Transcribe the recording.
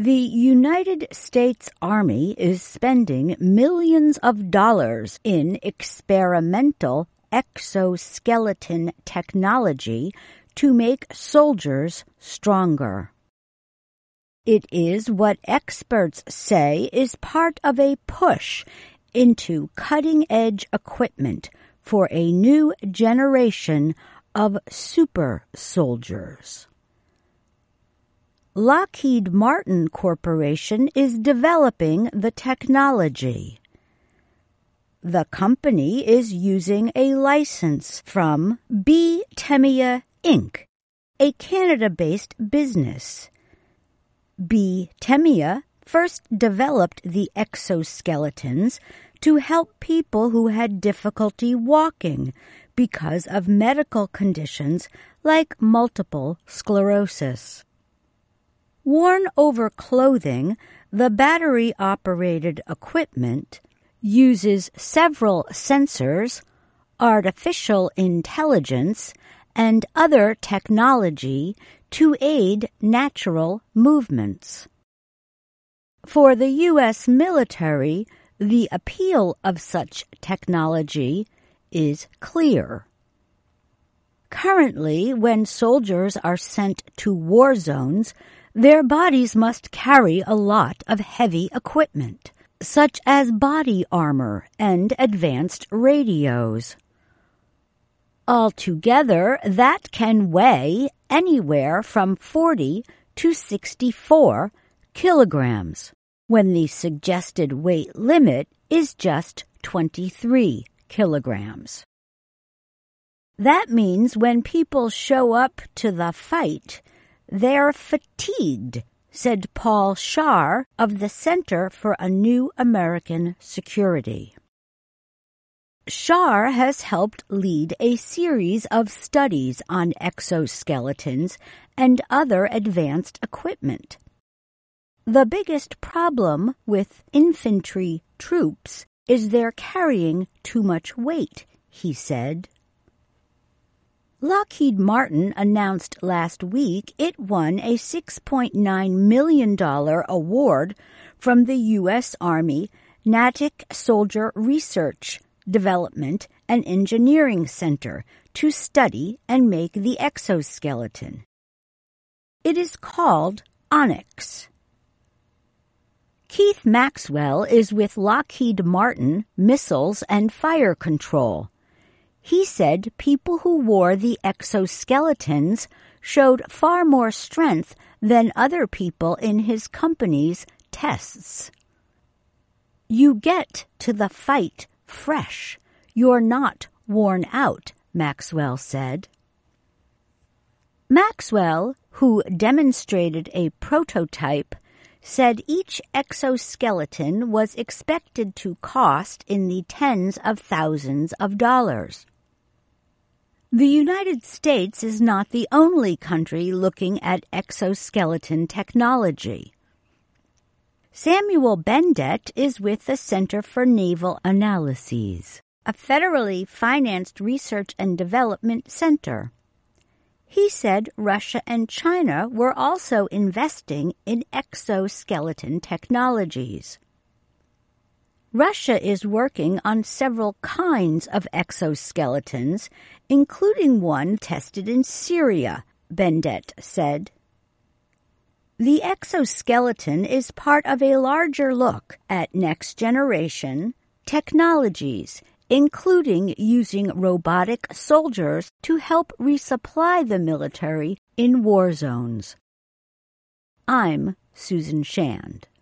The United States Army is spending millions of dollars in experimental exoskeleton technology to make soldiers stronger. It is what experts say is part of a push into cutting-edge equipment for a new generation of super soldiers. Lockheed Martin Corporation is developing the technology. The company is using a license from B. Temia Inc., a Canada-based business. B. Temia first developed the exoskeletons to help people who had difficulty walking because of medical conditions like multiple sclerosis. Worn over clothing, the battery-operated equipment uses several sensors, artificial intelligence, and other technology to aid natural movements. For the U.S. military, the appeal of such technology is clear. Currently, when soldiers are sent to war zones, their bodies must carry a lot of heavy equipment, such as body armor and advanced radios. Altogether, that can weigh anywhere from 40 to 64 kilograms, when the suggested weight limit is just 23 kilograms. That means when people show up to the fight, they're fatigued, said Paul Scharr of the Center for a New American Security. Scharr has helped lead a series of studies on exoskeletons and other advanced equipment. The biggest problem with infantry troops is they're carrying too much weight, he said. Lockheed Martin announced last week it won a $6.9 million award from the U.S. Army Natick Soldier Research, Development, and Engineering Center to study and make the exoskeleton. It is called Onyx. Keith Maxwell is with Lockheed Martin Missiles and Fire Control. He said people who wore the exoskeletons showed far more strength than other people in his company's tests. You get to the fight fresh. You're not worn out, Maxwell said. Maxwell, who demonstrated a prototype, said each exoskeleton was expected to cost in the tens of thousands of dollars. The United States is not the only country looking at exoskeleton technology. Samuel Bendet is with the Center for Naval Analyses, a federally financed research and development center. He said Russia and China were also investing in exoskeleton technologies. Russia is working on several kinds of exoskeletons, including one tested in Syria, Bendet said. The exoskeleton is part of a larger look at next-generation technologies, including using robotic soldiers to help resupply the military in war zones. I'm Susan Shand.